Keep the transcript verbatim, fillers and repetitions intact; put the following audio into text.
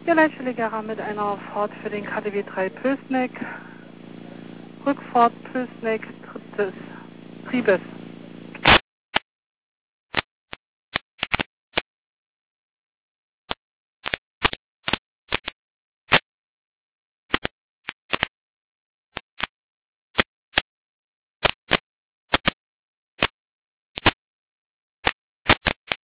Ja, Leitstelle mit einer Fahrt für den K D W drei Pößneck. Rückfahrt Pößneck, drittes Triebes.